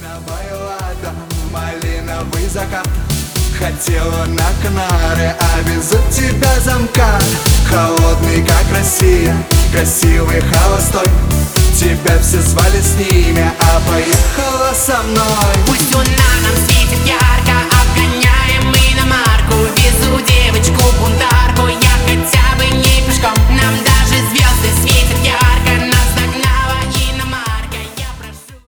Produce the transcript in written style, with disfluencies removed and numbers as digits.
Малиновая лада, малиновый закат. Хотела на Канары, а везут тебя замкат. Холодный, как Россия, красивый, холостой. Тебя все звали с ними,